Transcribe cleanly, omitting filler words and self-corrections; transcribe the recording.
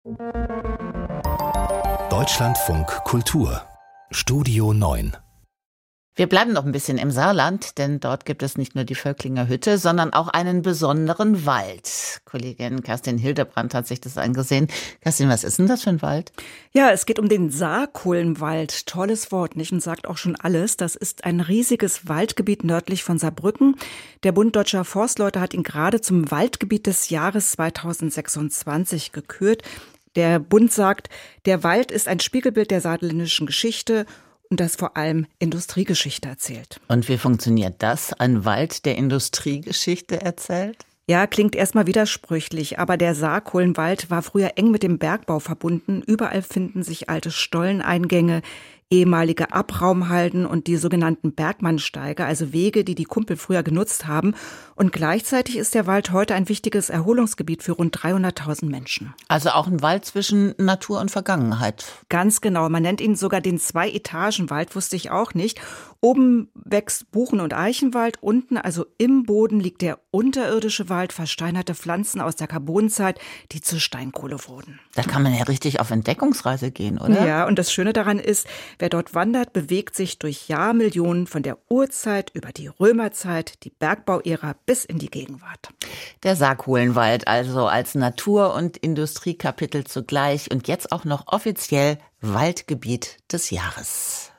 Deutschlandfunk Kultur Studio 9. Wir bleiben noch ein bisschen im Saarland, denn dort gibt es nicht nur die Völklinger Hütte, sondern auch einen besonderen Wald. Kollegin Kerstin Hildebrandt hat sich das angesehen. Kerstin, was ist denn das für ein Wald? Ja, es geht um den Saarkohlenwald. Tolles Wort, nicht? Und sagt auch schon alles. Das ist ein riesiges Waldgebiet nördlich von Saarbrücken. Der Bund Deutscher Forstleute hat ihn gerade zum Waldgebiet des Jahres 2026 gekürt. Der Bund sagt, der Wald ist ein Spiegelbild der saarländischen Geschichte und das vor allem Industriegeschichte erzählt. Und wie funktioniert das? Ein Wald, der Industriegeschichte erzählt? Ja, klingt erstmal widersprüchlich, aber der Saarkohlenwald war früher eng mit dem Bergbau verbunden. Überall finden sich alte Stolleneingänge, ehemalige Abraumhalden und die sogenannten Bergmannsteige, also Wege, die die Kumpel früher genutzt haben. Und gleichzeitig ist der Wald heute ein wichtiges Erholungsgebiet für rund 300.000 Menschen. Also auch ein Wald zwischen Natur und Vergangenheit. Ganz genau, man nennt ihn sogar den Zwei-Etagen-Wald, wusste ich auch nicht. Oben wächst Buchen- und Eichenwald, unten, also im Boden, liegt der unterirdische Wald, versteinerte Pflanzen aus der Karbonzeit, die zur Steinkohle wurden. Da kann man ja richtig auf Entdeckungsreise gehen, oder? Ja, und das Schöne daran ist, wer dort wandert, bewegt sich durch Jahrmillionen von der Urzeit über die Römerzeit, die Bergbauära bis in die Gegenwart. Der Saarkohlenwald also als Natur- und Industriekapitel zugleich und jetzt auch noch offiziell Waldgebiet des Jahres.